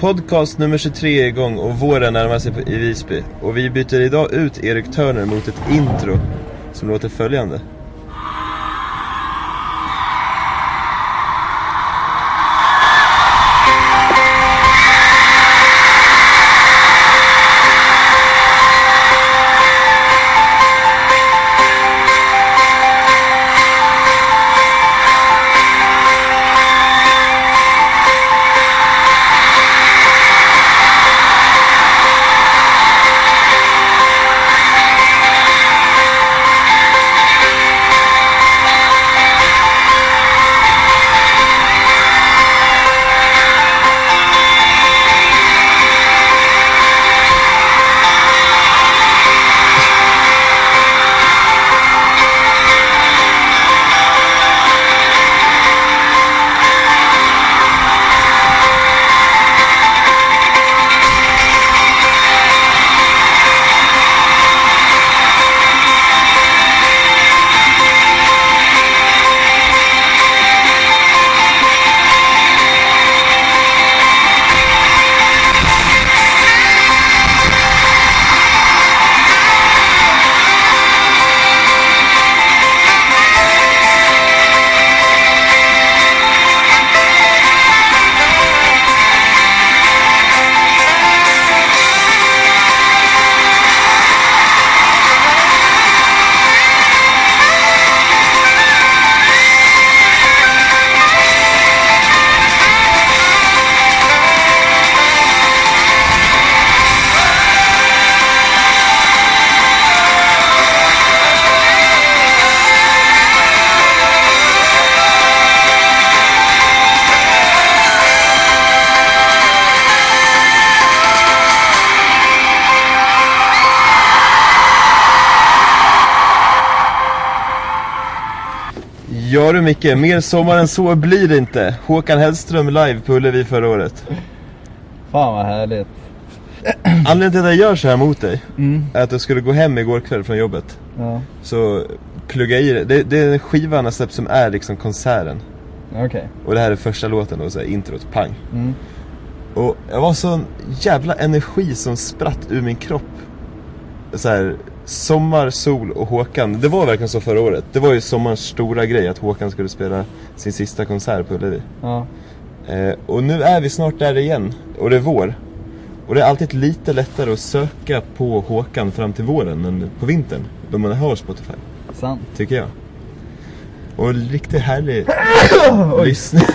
Podcast nummer 23 är igång och våren närmar sig i Visby. Och vi byter idag ut Erik Turner mot ett intro som låter följande. Ja du Micke, mer sommar än så blir det inte. Håkan Hellström live på Ullevi förra året. Fan vad härligt. Anledningen till att jag gör så här mot dig är att jag skulle gå hem igår kväll från jobbet. Ja. Så plugga i det. Det är skivan jag släppt som är liksom konserten. Okej. Och det här är första låten och så här introt, pang. Och jag var sån jävla energi som spratt ur min kropp. Så här, sommar, sol och Håkan. Det var verkligen så förra året. Det var ju sommarens stora grej att Håkan skulle spela sin sista konsert på Ullevi. Ja. Och nu är vi snart där igen. Och det är vår. Och det är alltid lite lättare att söka på Håkan fram till våren än på vintern, då man hör Spotify. Sant. Tycker jag. Och riktigt härlig lyssning.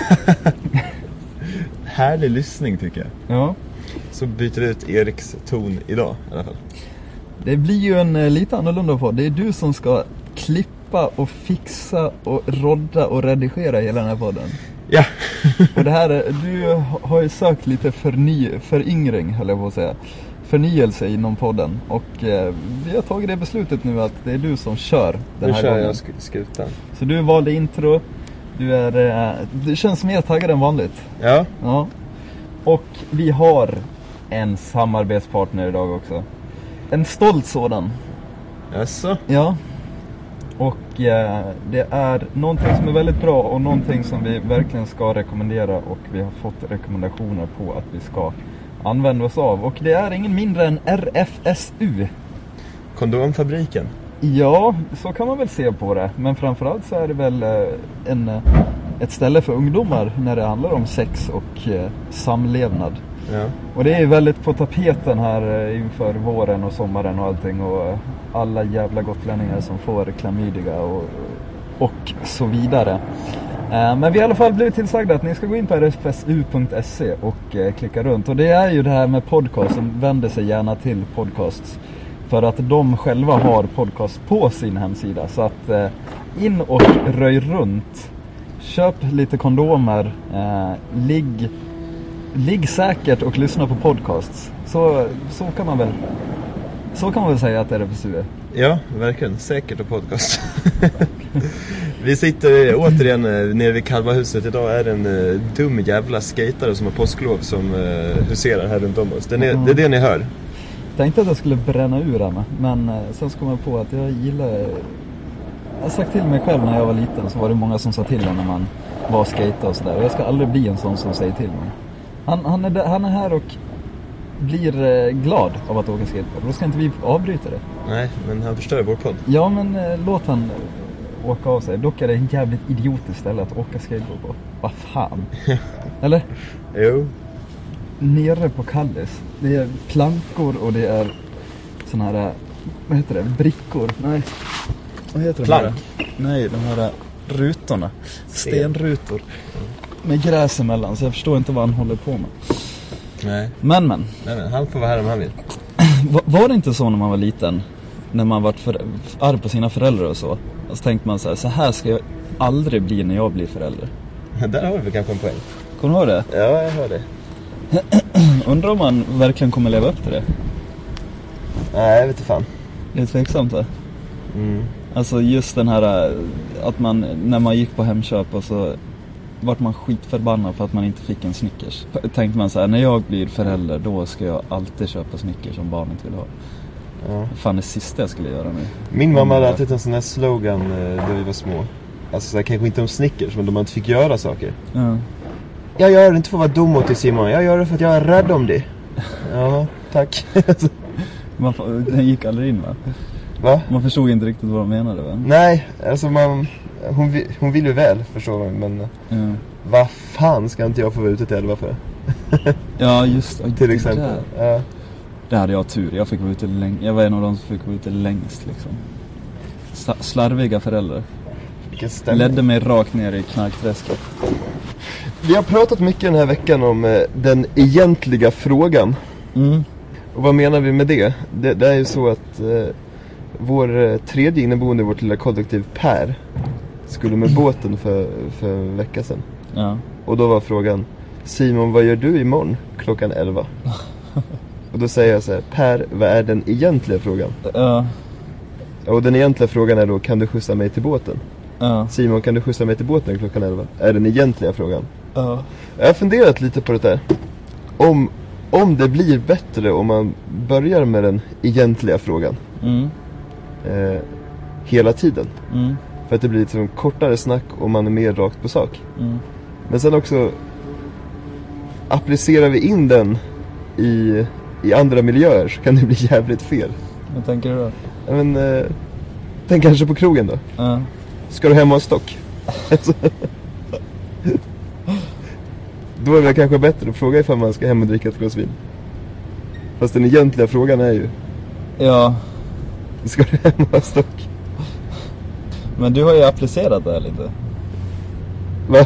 Härlig lyssning tycker jag. Ja. Så byter vi ut Eriks ton idag i alla fall. Det blir ju en lite annorlunda podd. Det är du som ska klippa och fixa och rodda och redigera hela den här podden. Ja. Och det här, du har ju sökt lite föryngring, höll jag på att säga. Förnyelse inom podden. Och vi har tagit det beslutet nu att det är du som kör den här gången. Nu kör jag skutan. Så du valde intro. Du känns mer taggad än vanligt. Ja. Ja. Och vi har en samarbetspartner idag också. En stolt sådan. Jaså? Ja. Och det är någonting som är väldigt bra och någonting som vi verkligen ska rekommendera. Och vi har fått rekommendationer på att vi ska använda oss av. Och det är ingen mindre än RFSU. Kondomfabriken. Ja, så kan man väl se på det. Men framförallt så är det väl ett ställe för ungdomar när det handlar om sex och samlevnad. Ja. Och det är väldigt på tapeten här inför våren och sommaren och allting. Och alla jävla gotlänningar som får klamydia och så vidare. Men vi har i alla fall blivit tillsagda att ni ska gå in på rfsu.se och klicka runt. Och det är ju det här med podcast som vänder sig gärna till podcasts. För att de själva har podcast på sin hemsida. Så att in och röj runt. Köp lite kondomer. Ligg säkert och lyssna på podcasts. Så kan man väl säga att RFSU är. Ja, verkligen. Säkert och podcast. Vi sitter återigen nere vid Kalmarhuset. Idag är det en dum jävla skatare som har påsklov som huserar här runt om oss. Det är det ni hör. Jag tänkte att jag skulle bränna ur henne. Men sen kom jag på att jag gillar... Jag har sagt till mig själv när jag var liten, så var det många som sa till när man var skata och sådär. Och jag ska aldrig bli en sån som säger till mig. Han är här och blir glad av att åka skateboard. Då ska inte vi avbryta det. Nej, men han förstör vår podd. Ja, men låt han åka av sig. Dock är det en jävligt idiotiskt ställe att åka skateboard på. Vad fan? Eller? Jo. Nere på Kallis. Det är plankor och det är såna här, vad heter det? Brickor. Nej. Vad heter det? Plank? Nej, de här rutorna. Stenrutor. Med gräs emellan, så jag förstår inte vad han håller på med. Nej. Men. Nej, han får vara här om han vill. Var det inte så när man var liten? När man var arg på sina föräldrar och så. Och så tänkte man så här ska jag aldrig bli när jag blir förälder. Där har vi kanske en poäng. Kommer du ihåg det? Ja, jag hör det. Undrar om man verkligen kommer leva upp till det. Nej, jag vet inte fan. Det är tveksamt, va? Mm. Alltså just den här att man, när man gick på Hemköp och så vart man skitförbannad för att man inte fick en Snickers. Tänkte man så här, när jag blir förälder då ska jag alltid köpa Snickers som barnet vill ha. Ja. Fan, det sista jag skulle göra nu. Min mamma hade alltid en sån här slogan då vi var små. Alltså så här, kanske inte om Snickers, men då man inte fick göra saker. Ja. Jag gör det inte för att vara dum mot dig, Simon. Jag gör det för att jag är rädd om dig. Ja, tack. Den gick aldrig in, va? Va? Man förstod inte riktigt vad de menade, va? Nej, alltså hon vill ju väl, förstår man. Men vad fan ska inte jag få vara ute till 11 för? Ja, just till exempel. Ja. Det hade jag tur. Jag fick vara ute länge. Jag var en av de som fick vara ute längst, liksom. Slarviga föräldrar. Ledde mig rakt ner i knarkträsket. Vi har pratat mycket den här veckan om den egentliga frågan. Mm. Och vad menar vi med det? Det är ju så att vår tredje inneboende i vårt lilla kollektiv, Per, skulle med båten för en vecka sedan. Ja. Och då var frågan: Simon, vad gör du imorgon klockan 11? Och då säger jag så här: Per, vad är den egentliga frågan? Och den egentliga frågan är då: kan du skjutsa mig till båten? Simon, kan du skjutsa mig till båten klockan 11? Är den egentliga frågan. Jag har funderat lite på det där. Om det blir bättre om man börjar med den egentliga frågan hela tiden. För att det blir liksom kortare snack och man är mer rakt på sak. Men sen också applicerar vi in den i andra miljöer så kan det bli jävligt fel. Vad tänker du då? Men tänk kanske på krogen då. Ska du hem och ha stock? Då är det kanske bättre att fråga ifall man ska hem och dricka ett glas vin. Fast den egentliga frågan är ju: ja, ska du hem och ha stock? Men du har ju applicerat det här lite. Va?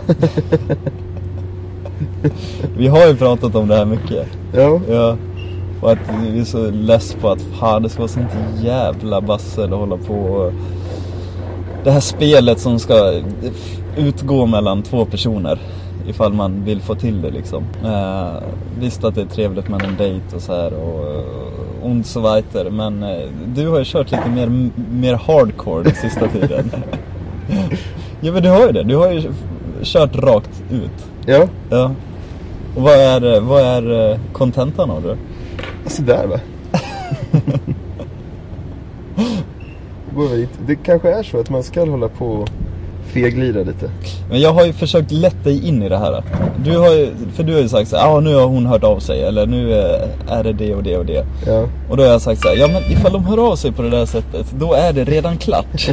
Vi har ju pratat om det här mycket. Ja. Och att vi är så less på att fan, det ska vara sånt jävla bassel att hålla på. Och det här spelet som ska utgå mellan två personer, ifall man vill få till det liksom. Visst att det är trevligt med en dejt och så här och så vidare, men du har ju kört lite mer hardcore den sista tiden. Ja, men du har ju det. Du har ju kört rakt ut. Ja. Och vad är kontentan av det? Så där, va? Det kanske är så att man ska hålla på och feglida lite. Men jag har ju försökt lätta dig in i det här. Du har ju sagt så här: nu har hon hört av sig, eller nu är det det och det och det. Ja. Och då har jag sagt så här: ja, men ifall de hör av sig på det där sättet, då är det redan klart.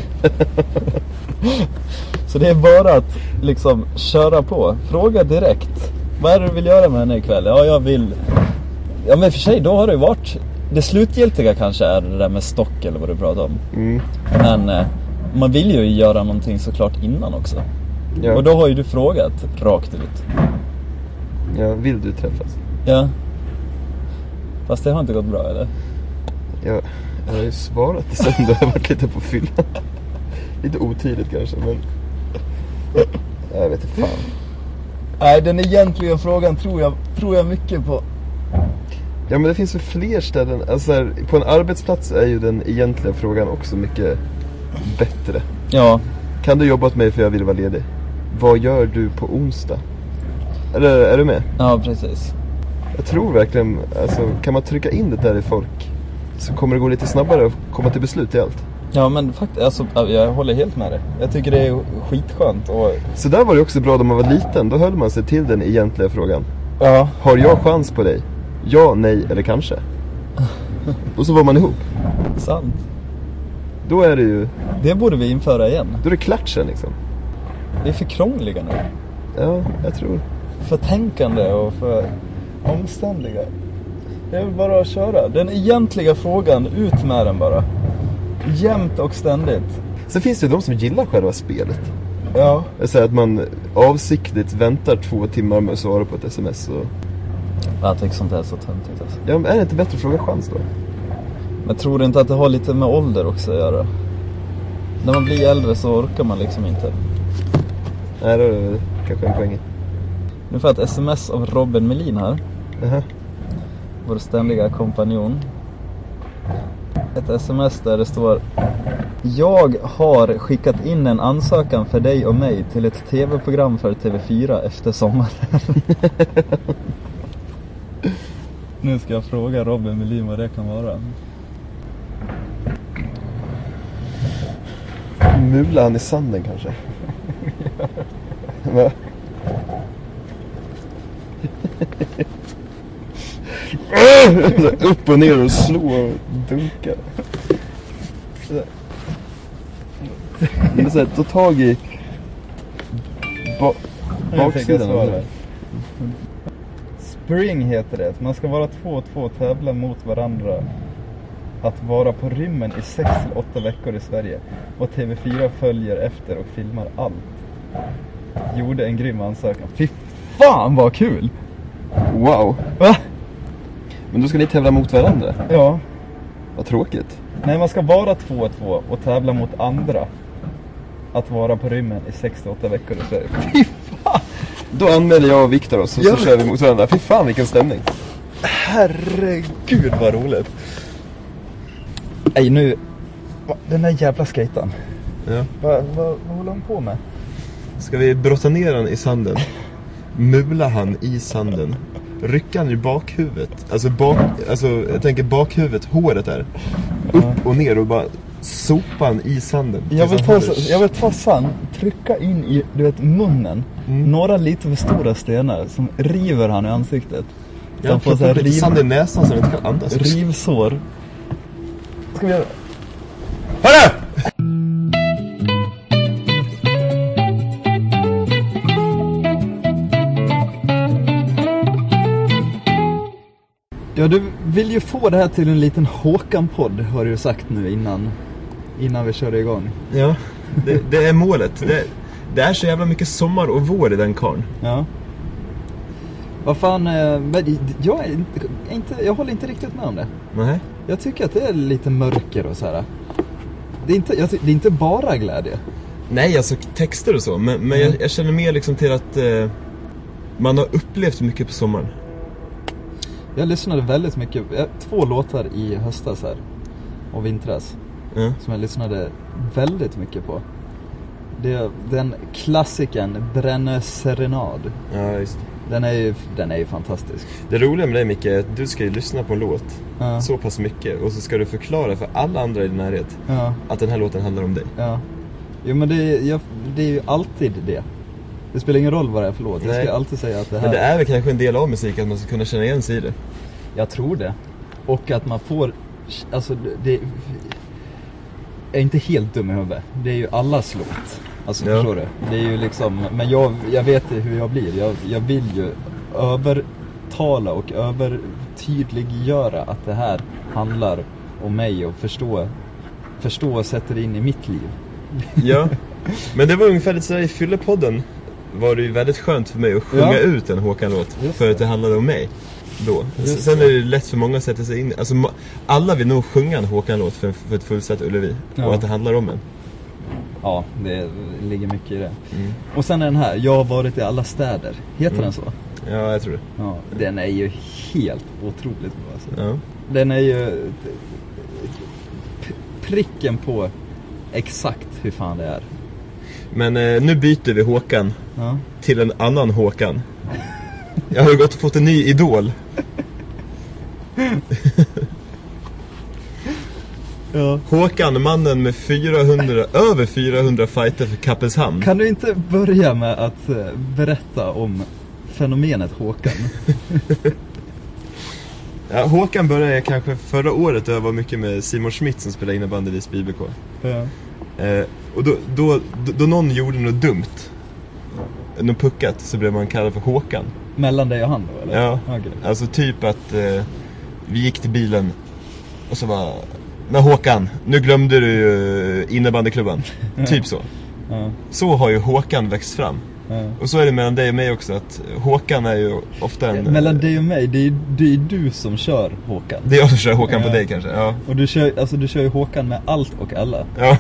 Så det är bara att liksom köra på. Fråga direkt: vad är det du vill göra med henne ikväll? Ja, jag vill. Ja, men för sig, då har det varit det slutgiltiga kanske är det där med stock eller vad du pratar om. Men man vill ju göra någonting såklart innan också. Ja. Och då har ju du frågat rakt ut. Ja, vill du träffas? Ja. Fast det har inte gått bra, eller? Ja, jag har ju svarat det sen då jag har varit lite på fyllan. Lite otidigt kanske, men jag vet inte fan. Nej, den egentliga frågan tror jag mycket på. Ja, men det finns ju fler ställen. Alltså här, på en arbetsplats är ju den egentliga frågan också mycket bättre. Ja. Kan du jobba åt mig för jag vill vara ledig? Vad gör du på onsdag? Är du med? Ja, precis. Jag tror verkligen, alltså, kan man trycka in det där i folk så kommer det gå lite snabbare att komma till beslut i allt. Ja, men faktiskt, alltså, jag håller helt med dig. Jag tycker det är skitskönt. Och... Så där var det också bra när man var liten. Då höll man sig till den egentliga frågan. Ja. Har jag chans på dig? Ja, nej eller kanske. Och så var man ihop. Sant. Då är det ju... Det borde vi införa igen. Då är det klatschen liksom. Det är för krångliga nu. Ja, jag tror. För tänkande och för omständiga. Det är bara att köra. Den egentliga frågan, ut med den bara. Jämt och ständigt. Sen finns det ju de som gillar själva spelet. Ja. Det är så att man avsiktligt väntar 2 timmar med att svara på ett sms. Och... Jag tycker sånt är så töntigt alltså. Ja, men är det inte bättre att fråga chans då? Men tror du inte att det har lite med ålder också att göra? När man blir äldre så orkar man liksom inte. Nej, då är det kanske en poäng. Nu får jag ett sms av Robin Melin här. Jaha. Vår ständiga kompanjon. Ett sms där det står: jag har skickat in en ansökan för dig och mig till ett tv-program för TV4 efter sommaren. Nu ska jag fråga Robin Melin vad det kan vara. Mula han i sanden kanske. Va? Upp och ner och slå och dunka. Men så här, ta tag i baksidan. Spring heter det. Man ska vara 2-2, tävla mot varandra. Att vara på rymmen i 6-8 veckor i Sverige. Och TV4 följer efter och filmar allt. Gjorde en grym ansökan. Fy fan vad kul! Wow. Va? Men då ska ni tävla mot varandra? Ja. Vad tråkigt. Nej, man ska vara 2-2 och tävla mot andra. Att vara på rymmen i 6-8 veckor i Sverige. Fy fan! Då anmäler jag och Viktor oss och så kör vi mot varandra. Fy fan vilken stämning. Herregud vad roligt. Nej nu, den där jävla skejtan. Ja. Vad håller han på med? Ska vi brotta ner han i sanden? Mula han i sanden? Rycka han i bakhuvudet? Alltså jag tänker bakhuvudet, håret där. Upp och ner och bara sopa han i sanden. Jag vill ta sand, trycka in i, du vet, munnen. Några lite för stora stenar som river han i ansiktet. Jag får så här lite sand i näsan så han inte kan andas. Rivsår. Ska vi göra? Hörru! Ja, du vill ju få det här till en liten Håkan-podd, har du sagt nu innan vi körde igång. Ja, det är målet. Det är så jävla mycket sommar och vår i den karn. Ja. Vad fan, jag håller inte riktigt med om det. Nej. Jag tycker att det är lite mörker och så här. Det är inte bara glädje. Nej, alltså texter och så. Men jag känner mer liksom till att man har upplevt mycket på sommaren. Jag lyssnade väldigt mycket. 2 låtar i höstas här. Och vintras. Som jag lyssnade väldigt mycket på. Den klassiken Brenne Serenad. Ja, just det. Den är ju fantastisk. Det roliga med dig, Micke, är att du ska ju lyssna på en låt så pass mycket. Och så ska du förklara för alla andra i din närhet att den här låten handlar om dig. Ja. Jo, men det är ju alltid det. Det spelar ingen roll vad det är för låt. Jag ska alltid säga att det här... Men det är väl kanske en del av musik att man ska kunna känna igen sig i det. Jag tror det. Och att man får... Alltså, det är inte helt dum i huvudet. Det är ju allas låt. Alltså, förstår du? Det är ju liksom... Men jag vet hur jag blir. Jag vill ju övertala och övertydliggöra att det här handlar om mig och förstå och sätta det in i mitt liv. Ja, men det var ungefär lite sådär i Fyllepodden. Var det ju väldigt skönt för mig att sjunga ut en Håkan-låt. För att det handlade om mig då. Sen är det lätt för många att sätta sig in. Alltså alla vill nog sjunga en Håkan-låt för ett fullsatt Ullevi. Och att det handlar om en. Ja, det ligger mycket i det. Och sen är den här, jag har varit i alla städer. Heter den så? Ja, jag tror det. Ja, den är ju helt otroligt bra alltså. Ja. Den är ju pricken på exakt hur fan det är. Men nu byter vi Håkan till en annan Håkan. Jag har gått och fått en ny idol. Håkan, mannen med över 400 fighter för Kappelshamn. Kan du inte börja med att berätta om fenomenet Håkan? Ja, Håkan började kanske förra året då jag var mycket med Simon Schmidt som spelade innebandy i BBK. Ja. Och då någon gjorde något dumt, något puckat, så blev man kallad för Håkan. Mellan dig och han då, eller? Ja, okay. Alltså typ att vi gick till bilen och så var men Håkan, nu glömde du ju innebandyklubban. Typ så. Ja. Så har ju Håkan växt fram. Ja. Och så är det mellan dig och mig också, att Håkan är ju ofta en... Mellan dig och mig, det är du som kör Håkan. Det är jag som kör Håkan på dig kanske, ja. Och du kör ju Håkan med allt och alla. Ja.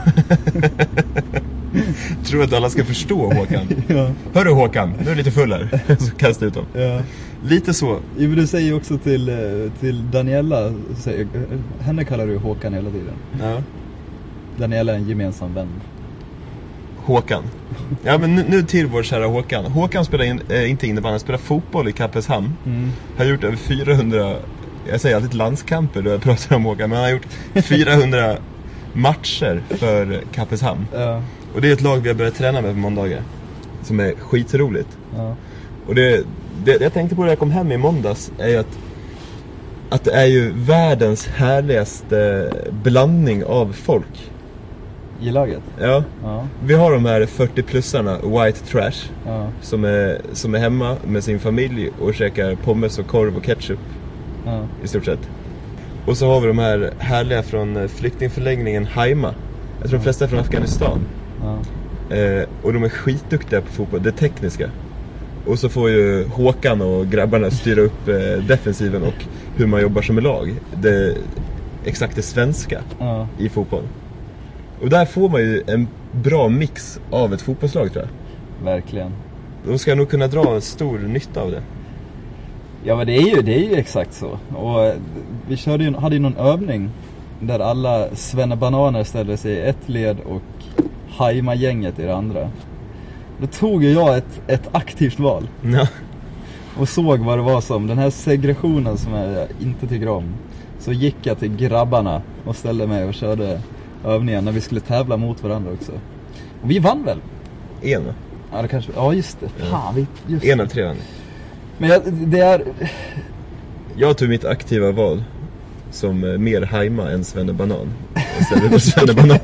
Tror att alla ska förstå Håkan. Ja. Hörru Håkan, nu är du lite full här. Så kasta ut dem. Ja. Lite så. Jo, du säger också till Daniela, henne kallar du Håkan hela tiden. Ja. Daniela är en gemensam vän. Håkan. Ja, men nu till vår kära Håkan. Håkan spelar inte innebandy, han spelar fotboll i Kappelshamn. Har gjort över 400, jag säger alltid landskamper då jag pratar om Håkan, men han har gjort 400 matcher för Kappelshamn. Ja. Och det är ett lag vi har börjat träna med på måndagar, som är skitroligt. Ja. Och det jag tänkte på när jag kom hem i måndags är ju att det är ju världens härligaste blandning av folk I laget? Ja. Ja. Vi har de här 40-plussarna, white trash, Ja. som är hemma med sin familj och käkar pommes och korv och ketchup. Ja. I stort sett. Och så har vi de här härliga från flyktingförläggningen Haima. Jag tror de flesta är från Afghanistan. Ja. Och de är skitduktiga på fotboll, det tekniska. Och så får ju Håkan och grabbarna styra upp defensiven och hur man jobbar som lag. Exakt det svenska i fotboll. Och där får man ju en bra mix av ett fotbollslag, tror jag. Verkligen. De ska nog kunna dra en stor nytta av det. Ja, men det är ju exakt så. Och vi hade ju någon övning där alla svennebananer ställde sig i ett led och Haima-gänget i det andra. Då tog jag ett aktivt val. Ja. Och såg vad det var som, den här segregationen som jag inte tycker om. Så gick jag till grabbarna och ställde mig och körde övningen när vi skulle tävla mot varandra också. Och vi vann väl? En? Ja, det kanske, ja just det. Fan, just en av 3 vann. Men det är... Jag tog mitt aktiva val som mer Haima än Svennebanan. Istället för Svennebanan.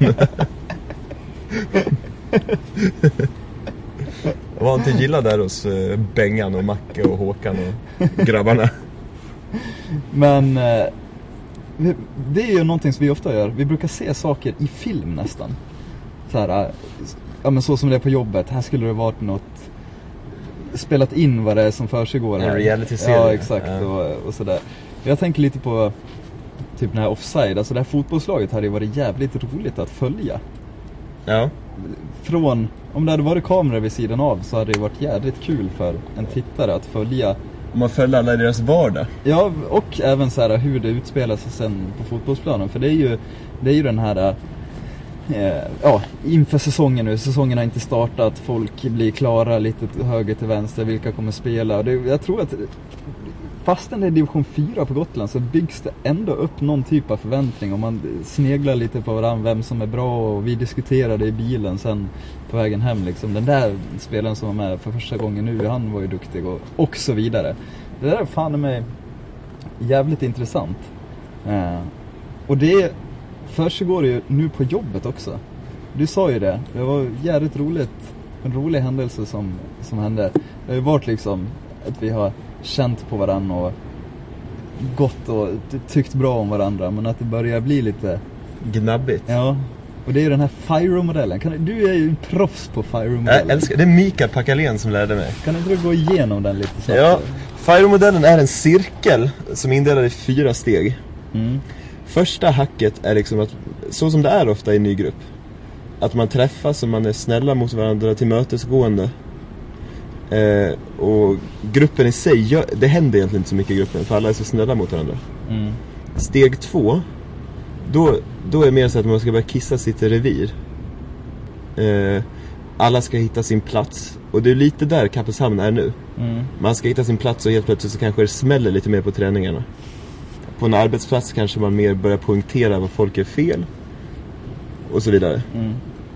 Jag var inte gillad där hos Bengan och Macke och Håkan och grabbarna. Men det är ju någonting som vi ofta gör. Vi brukar se saker i film nästan. Så här, ja, men så som det är på jobbet. Här skulle det varit något spelat in vad det är som försiggår här. En reality-serie. Ja, exakt. Ja. Och sådär. Jag tänker lite på typ den här Offside. Alltså det här fotbollslaget hade ju varit jävligt roligt att följa. Ja. Om det hade varit kameror vid sidan av så hade det varit jävligt kul för en tittare att följa. Om man följer alla deras vardag. Ja, och även så här hur det utspelar sig sen på fotbollsplanen. För det är ju den här inför säsongen nu. Säsongen har inte startat. Folk blir klara lite höger till vänster. Vilka kommer spela. Jag tror att fastän det är division 4 på Gotland så byggs det ändå upp någon typ av förväntning. Om man sneglar lite på varandra, vem som är bra. Och vi diskuterade i bilen sen på vägen hem. Liksom. Den där spelaren som var med för första gången nu, han var ju duktig och så vidare. Det där är fan med jävligt intressant. Och det försiggår ju nu på jobbet också. Du sa ju det. Det var jävligt roligt. En rolig händelse som hände. Det har ju varit liksom att vi har känt på varandra och gått och tyckt bra om varandra. Men att det börjar bli lite gnabbigt. Ja. Och det är ju den här Fyro-modellen. Du är ju en proffs på Fyro-modellen. Jag älskar, det är Mikael Pakalén som lärde mig. Kan inte du gå igenom den lite? Så ja, Fyro-modellen är en cirkel som är indelad i 4 steg. Första hacket är liksom att, så som det är ofta i en ny grupp, att man träffas och man är snälla mot varandra, till mötesgående. Och gruppen i sig, det händer egentligen inte så mycket i gruppen, för alla är så snälla mot varandra. Steg 2, då är det mer så att man ska börja kissa sitt revir. Alla ska hitta sin plats. Och det är lite där Kappelshamn är nu. Man ska hitta sin plats och helt plötsligt så kanske det smäller lite mer på träningarna. På en arbetsplats kanske man mer börjar poängtera vad folk är fel. Och så vidare.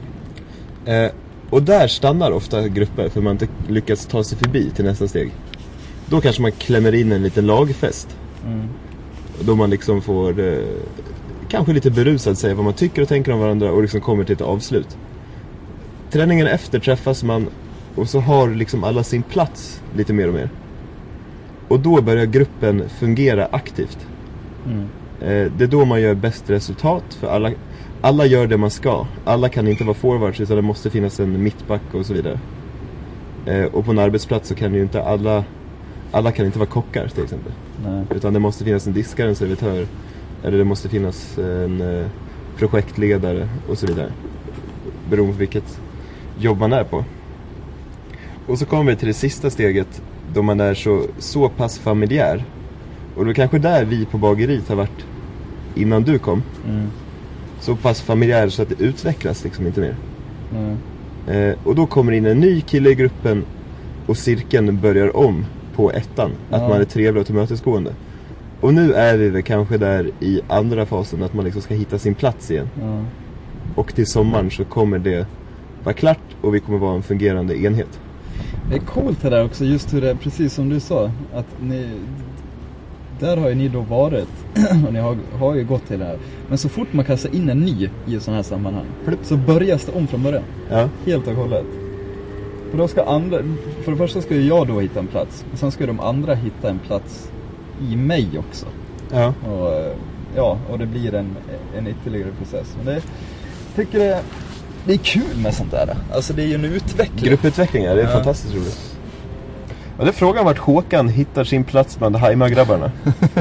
Mm. Och där stannar ofta grupper för man inte lyckas ta sig förbi till nästa steg. Då kanske man klämmer in en liten lagfest. Då man liksom får kanske lite berusad säga vad man tycker och tänker om varandra och liksom kommer till ett avslut. Träningen efter träffas man och så har liksom alla sin plats lite mer och mer. Och då börjar gruppen fungera aktivt. Det är då man gör bäst resultat, för alla gör det man ska. Alla kan inte vara forwards, utan det måste finnas en mittback och så vidare. Och på en arbetsplats så kan ju inte alla kan inte vara kockar till exempel. Nej. Utan det måste finnas en diskare, en servitör, eller det måste finnas en projektledare och så vidare. Beroende på vilket jobb man är på. Och så kommer vi till det sista steget, då man är så pass familjär. Och det är kanske där vi på bageriet har varit innan du kom. Så pass familjär så att det utvecklas liksom inte mer. Och då kommer in en ny kille i gruppen och cirkeln börjar om på ettan. Att man är trevlig och tillmötesgående. Och nu är vi väl kanske där i andra fasen, att man liksom ska hitta sin plats igen. Och till sommaren så kommer det vara klart och vi kommer vara en fungerande enhet. Det är coolt det där också, just hur det är, precis som du sa, att där har ju ni då varit och ni har ju gått till det här. Men så fort man kastar in en ny i ett sån här sammanhang så börjar det om från början. Helt och hållet. För då ska för det första ska ju jag då hitta en plats, och sen ska de andra hitta en plats i mig också. Och det blir en ytterligare process. Men jag tycker det är kul med sånt där. Alltså det är ju en utveckling. Grupputveckling, det är fantastiskt roligt. Ja, det är frågan vart Håkan hittar sin plats bland Haima-grabbarna.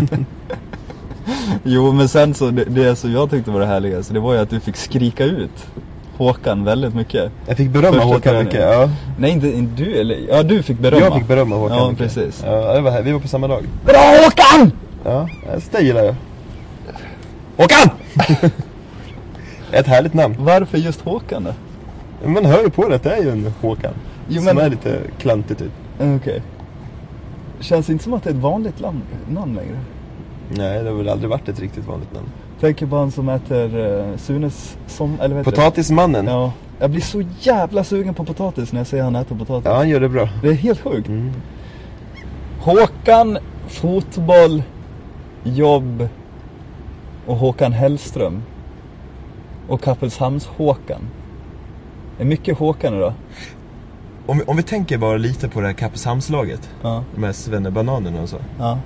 Jo, men sen så det som jag tyckte var det härliga, så det var ju att du fick skrika ut Håkan väldigt mycket. Jag fick berömma Håkan mycket, ja. Nej, inte du, eller? Ja, du fick berömma. Jag fick berömma Håkan mycket. Precis. Ja, det var här. Vi var på samma lag. Bra Håkan! Ja, det gillar jag. Håkan! Ett härligt namn. Varför just Håkan då? Man hör ju på det att det är ju en Håkan. Som är lite klantigt ut. Okej. Känns inte som att det är ett vanligt namn längre. Nej, det har väl aldrig varit ett riktigt vanligt namn. Tänker på han som äter Sunes eller vet Potatismannen. Ja. Jag blir så jävla sugen på potatis när jag ser han äter potatis. Ja, han gör det bra. Det är helt sjukt. Håkan, fotboll, jobb och Håkan Hellström. Och Kappelshamns Håkan. Det är mycket Håkan idag. Om vi tänker bara lite på det här Kappelshamnslaget. De här svennebananerna och så.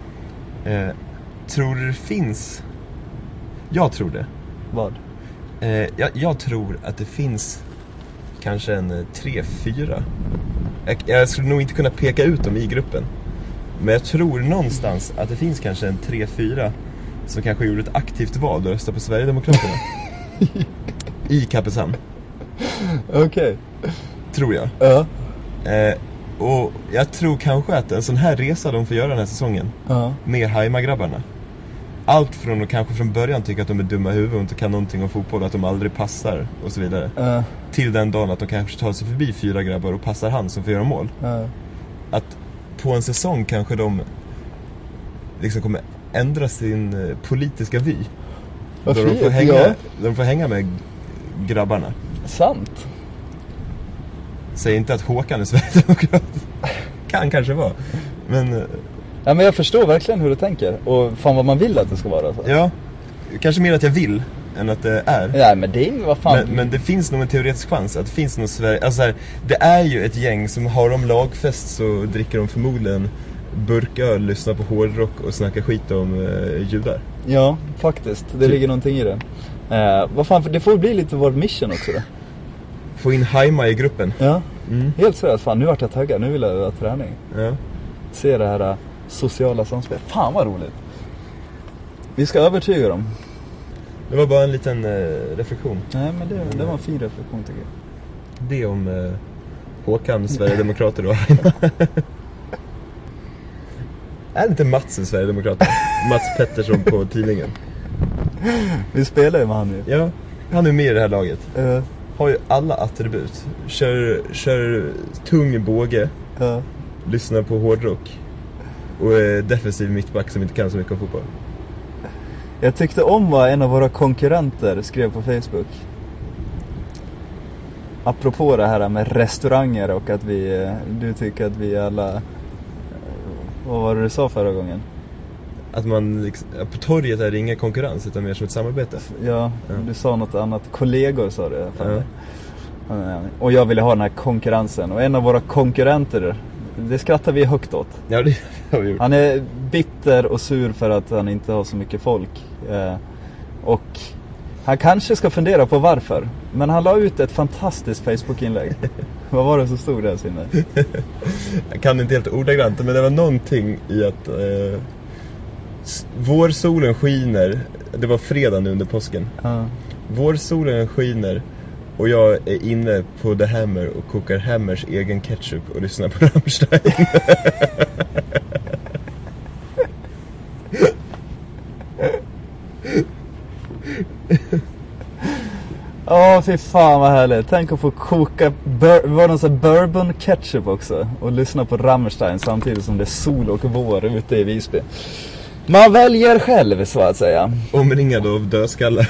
Tror du det finns... Jag tror det. Vad? Jag tror att det finns kanske en 3-4. Jag skulle nog inte kunna peka ut dem i gruppen. Men jag tror någonstans att det finns kanske en 3-4 som kanske gjorde ett aktivt val och röstade på Sverigedemokraterna. I Kappelshamn. Okej. Tror jag. Och jag tror kanske att en sån här resa de får göra den här säsongen med Haima-grabbarna. Allt från att kanske från början tycka att de är dumma i huvudet och inte kan någonting om fotboll, att de aldrig passar och så vidare. Till den dagen att de kanske tar sig förbi 4 grabbar och passar han som får göra mål. Att på en säsong kanske de liksom kommer ändra sin politiska vy. Då de får hänga med grabbarna. Sant. Säg inte att Håkan är Sverigedemokrat. Kan kanske vara. Men... Ja, men jag förstår verkligen hur du tänker. Och fan vad man vill att det ska vara så. Ja, kanske mer att jag vill än att det är. Ja, men det är vad fan. Men det finns nog en teoretisk chans att det finns någon Sverige... Alltså här, det är ju ett gäng som har de lagfest så dricker de förmodligen burköl, lyssnar på hårdrock och snackar skit om judar. Ja, faktiskt. Det ligger någonting i det. Vad fan, för det får bli lite vår mission också då. Få in Haima i gruppen. Ja, helt seriöst. Fan, nu vart jag taggad. Nu vill jag ha träning. Ja. Se det här sociala samspel. Fan vad roligt. Vi ska övertyga dem. Det var bara en liten reflektion. Nej, men det var en fin reflektion tycker jag. Det om Håkan, Sverigedemokrater och Haima. Är det inte Mats en Sverigedemokrat? Mats Pettersson på tidningen. Vi spelar ju med han ju. Ja, han är med i det här laget. Har ju alla attribut. Kör tung båge. Lyssnar på hårdrock. Och är defensiv mittback som inte kan så mycket om fotboll. Jag tyckte om vad en av våra konkurrenter skrev på Facebook. Apropå det här med restauranger och att du tycker att vi alla Vad var det du sa förra gången? Att man liksom, på torget är det ingen konkurrens utan mer som ett samarbete. Ja, du sa något annat. Kollegor sa det för mig. Och jag ville ha den här konkurrensen. Och en av våra konkurrenter, det skrattar vi högt åt. Ja, det har vi gjort. Han är bitter och sur för att han inte har så mycket folk. Och han kanske ska fundera på varför. Men han la ut ett fantastiskt Facebook-inlägg. Vad var det som stod där, Sinne? Jag kan inte helt ordagrant, men det var någonting i att vårsolen skiner. Det var fredag nu under påsken. Vårsolen skiner och jag är inne på The Hammer och kokar Hammers egen ketchup och lyssnar på Rammstein. Fy fan vad härligt. Tänk att få koka var någon sån bourbon ketchup också och lyssna på Rammstein samtidigt som det är sol och vår ute i Visby. Man väljer själv, så att säga. Omringad av dödskallar.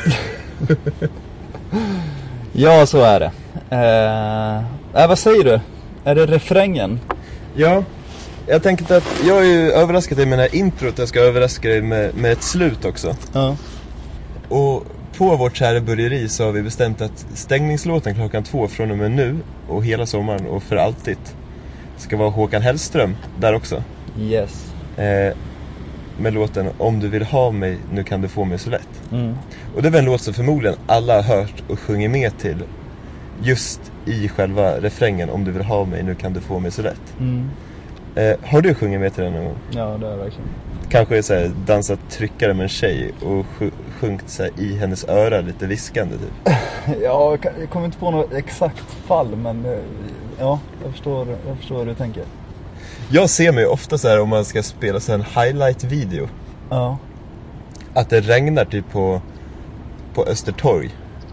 Ja, så är det. Vad säger du? Är det refrängen? Ja, jag tänkte att jag är ju överraskad dig med den här introt. Jag ska överraska dig med ett slut också. Ja. Och på vårt kära burgeri så har vi bestämt att stängningslåten 2:00 från och med nu och hela sommaren och för alltid ska vara Håkan Hellström där också. Yes. Med låten Om du vill ha mig, nu kan du få mig så lätt. Och det är väl en låt som förmodligen alla har hört och sjungit med till just i själva refrängen. Om du vill ha mig, nu kan du få mig så lätt. Har du sjungit med till den någon gång? Ja, det har jag verkligen. Kanske så här, dansat tryckare med en tjej och sjungit så här, i hennes öra lite viskande typ. Ja, jag kommer inte på något exakt fall, men ja, jag förstår hur du tänker. Jag ser mig ofta så här om man ska spela så en highlight-video. Ja. Att det regnar typ på Östertorg.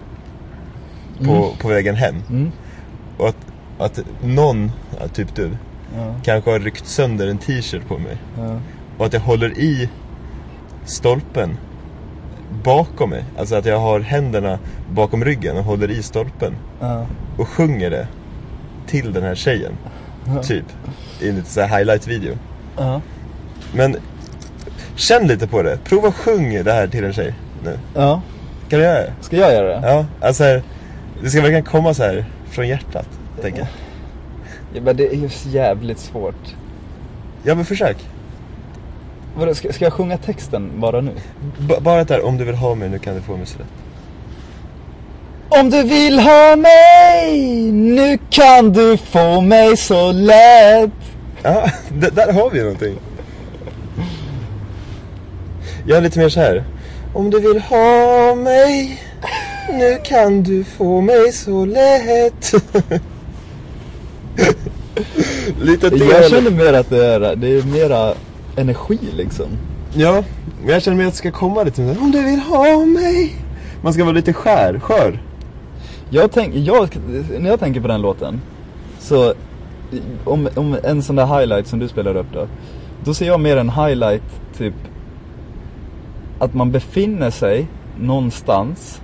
På vägen hem. Och att någon, typ du, kanske har ryckt sönder en t-shirt på mig. Och att jag håller i stolpen bakom mig. Alltså att jag har händerna bakom ryggen och håller i stolpen. Och sjunger det till den här tjejen. Typ. I en lite så här highlight-video. Men känn lite på det. Prova sjung det här till en tjej nu. Ja. Kan du göra det? Ska jag göra det? Ja, alltså här, det ska verkligen komma så här från hjärtat, tänker jag. Ja, men det är ju jävligt svårt. Ja, men försök. Vadå, ska jag sjunga texten bara nu? Bara där, om du vill ha mig, nu kan du få mig så lätt. Om du vill ha mig, nu kan du få mig så lätt. Ja, där har vi någonting. Jag är lite mer så här. Om du vill ha mig, nu kan du få mig så lätt. Lite till. Jag känner mer att det är mera energi liksom. Ja, men jag känner mer att det ska komma lite mer. Om du vill ha mig. Man ska vara lite skör. När jag tänker på den låten, så om en sån där highlight som du spelar upp då ser jag mer en highlight typ att man befinner sig någonstans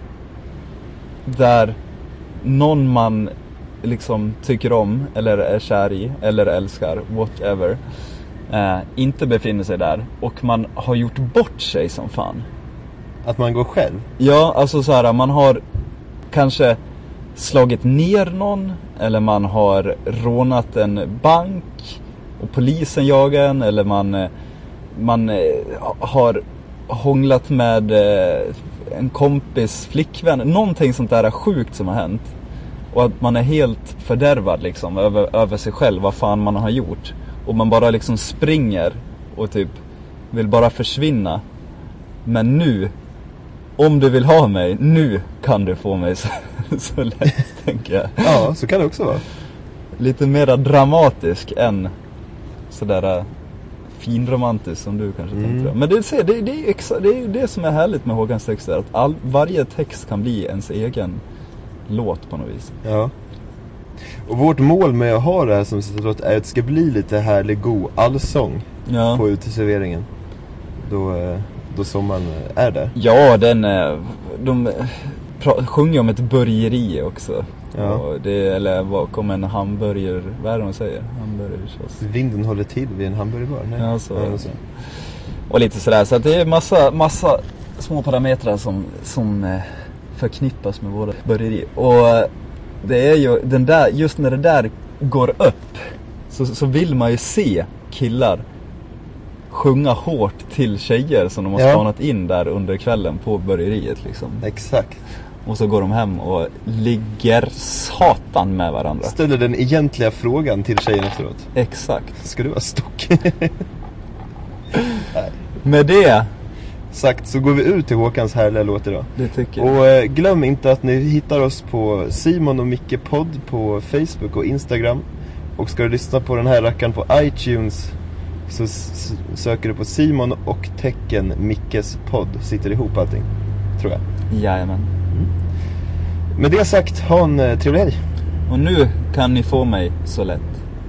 där någon man liksom tycker om eller är kär i eller älskar, whatever, inte befinner sig där och man har gjort bort sig som fan. Att man går själv? Ja, alltså så här, man har kanske slagit ner någon, eller man har rånat en bank och polisen jagar en, eller man har hånglat med en kompis flickvän, någonting sånt där sjukt som har hänt, och att man är helt fördärvad liksom över sig själv, vad fan man har gjort, och man bara liksom springer och typ vill bara försvinna. Men nu, om du vill ha mig, nu kan du få mig så lätt, tänker jag. Ja, så kan det också vara. Lite mer dramatisk än sådär finromantisk som du kanske tänkte. Men det är det som är härligt med Håkans texter, att varje text kan bli ens egen låt på något vis. Ja. Och vårt mål med att ha det här som sitt låt är att det ska bli lite härlig, god allsång på uteserveringen. Då sommaren är där. Ja, de sjunger om ett burgeri också. Ja. Och det, eller vad kommer en hamburger, vad är det de säger? Hamburgerkiosk. Vinden håller till vid en hamburgerbar. Nej. Ja, så. Och lite sådär, så att det är massa små parametrar som förknippas med våra burgeri. Och det är ju den där, just när det där går upp så vill man ju se killar sjunga hårt till tjejer som de har spanat in där under kvällen på burgeriet liksom. Exakt. Och så går de hem och ligger satan med varandra. Ställer den egentliga frågan till tjejen efteråt. Exakt. Ska du vara stock? Med det sagt så går vi ut till Håkans härliga låt idag. Det tycker jag. Och glöm inte att ni hittar oss på Simon och Micke podd på Facebook och Instagram. Och ska du lyssna på den här rackaren på iTunes så söker du på Simon och tecken Mickes podd. Sitter ihop allting, tror jag. Jajamän. Med det sagt, ha en trevlig helg. Och nu kan ni få mig så lätt.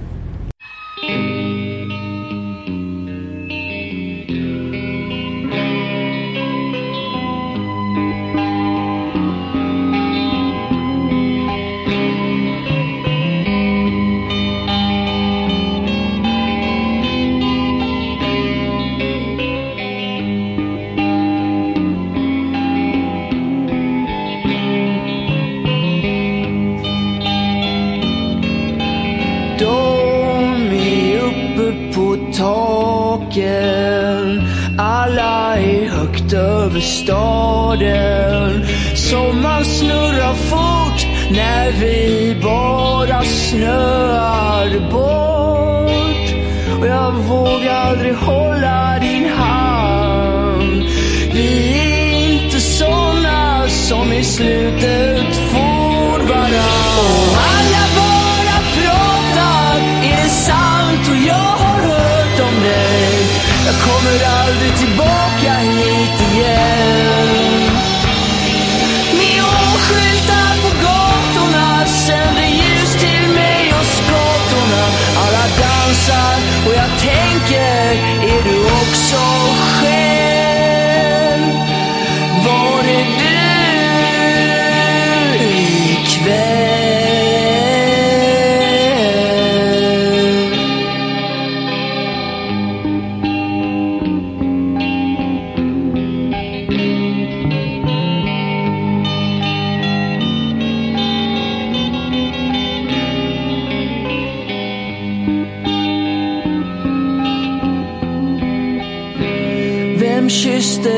Alla är högt över staden. Sommaren snurrar fort när vi bara snöar bort. Och jag vågar aldrig hålla din hand. Vi är inte såna som i slutet får varann. Och alla bara pratar, är det sant? Och jag har hört om dig. Jag kommer aldrig tillbaka hit igen. Neonskyltar på gatorna sänder ljus till mig och skatorna. Alla dansar och jag tänker, är du också själv? Var är du ikväll? Kysste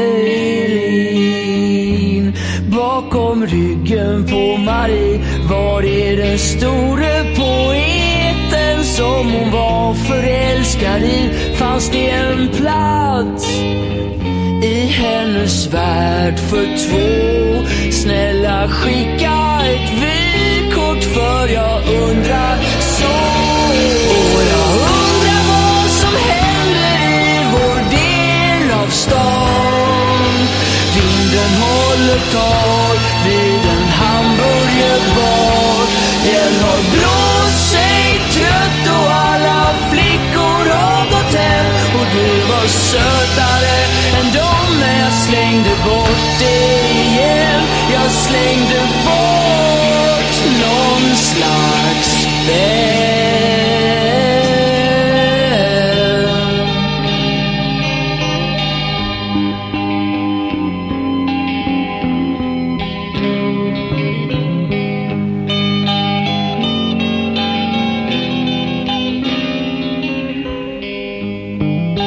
Elin bakom ryggen på Marie? Var är den store poeten som hon var förälskad i? Fanns det en plats i hennes värld för två? Snälla skicka ett vykort för jag undrar så. Och jag undrar vad som händer i vår del av stan. Vinden håller tal vid en hamburgerbar. Den har blåst sig trött och alla flickor har gått hem. Och du var sötare än dem, men jag slängde bort det igen. Jag slängde bort någon slags vän.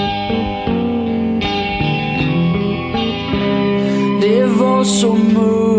Det var så mörkt